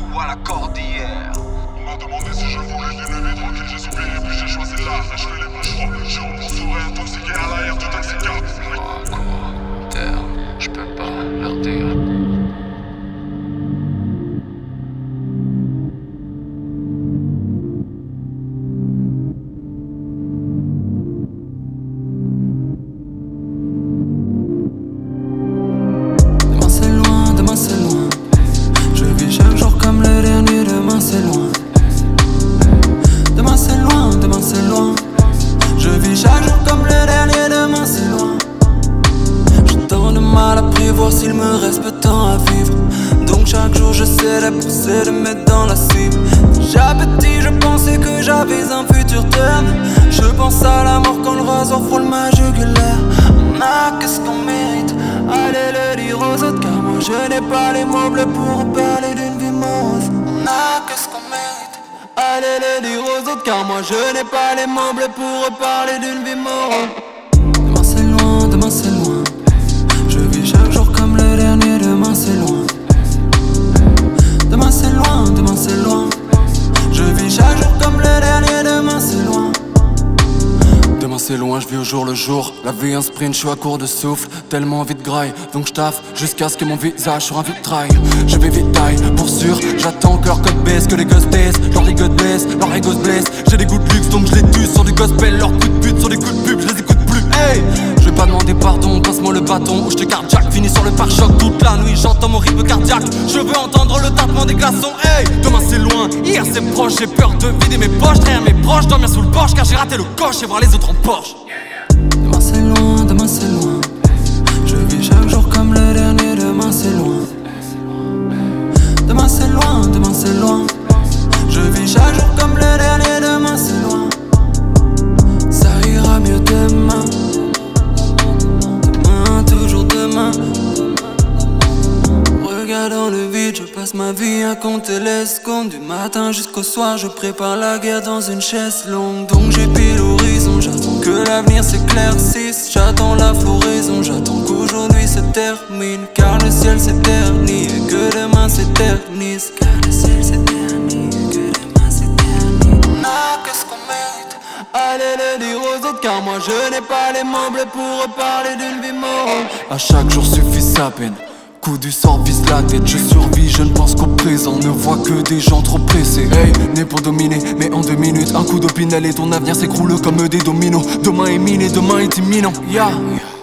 ou à la cordillère. On m'a demandé si je voulais d'une vie tranquille, j'ai soupiré puis j'ai choisi l'art. Et je fais les bons choix, je rembourse réintoxiqué à l'arrière du taxi-car. Terre, je peux pas leur dire. S'il me reste peu de temps à vivre, donc chaque jour j'essaie de mettre dans la cible. Déjà petit je pensais que j'avais un futur terme. Je pense à la mort quand le rasoir frôle ma jugulaire. On a qu'est-ce qu'on mérite, allez le dire aux autres, car moi je n'ai pas les mots bleus pour parler d'une vie morose. On a qu'est-ce qu'on mérite, allez le dire aux autres, car moi je n'ai pas les mots bleus pour parler d'une vie morose. Demain c'est loin, demain c'est loin. Je vis chaque jour comme le dernier, demain c'est loin. Demain c'est loin, demain c'est loin. Je vis chaque jour comme le dernier, demain c'est loin. Demain c'est loin, je vis au jour le jour. La vie un sprint, je suis à court de souffle. Tellement envie de graille, donc je taffe jusqu'à ce que mon visage sur un vitrail. Je vais vite taille, pour sûr. J'attends que leur code baisse, que les gosses baissent. Leur ligote blesse, leur ego se blesse. J'ai des goûts de luxe donc je les tue sur du gospel. Leurs coups de pute sur des coups de pub, je les écoute plus. Hey, je vais pas demander pardon, passe-moi le bâton. Ou je te cardiaque, finis sur le pare-choc. Toute la nuit j'entends mon rythme cardiaque. Je veux entendre le tapement des glaçons. Hey, demain c'est loin, hier c'est proche. J'ai peur de vider mes poches, derrière mes proches, dormir sous le porche, car j'ai raté le coche et voir les autres en Porsche. Demain c'est loin, demain c'est loin. Je vis chaque jour comme le dernier, demain c'est loin. Demain c'est loin, demain c'est loin. Je vis chaque jour comme le dernier, demain c'est loin. Ça ira mieux demain. Demain, toujours demain. Regardant le vide, je passe ma vie à compter les secondes. Du matin jusqu'au soir, je prépare la guerre dans une chaise longue. Donc j'épile l'horizon, j'attends que l'avenir s'éclaircisse. J'attends la floraison, j'attends qu'aujourd'hui se termine. Car le ciel s'éternise et que demain s'éternise. Car le ciel s'éternise et que demain s'éternise. On a qu'est-ce qu'on mérite, allez le dire aux autres, car moi je n'ai pas les mots bleus pour parler d'une vie morose. À chaque jour suffit sa peine. Coup du sort vise la tête, je survis, je ne pense qu'au présent. Ne vois que des gens trop pressés. Hey, né pour dominer, mais en 2 minutes un coup d'opinel et ton avenir s'écroule comme des dominos. Demain est miné, demain est imminent. Yeah.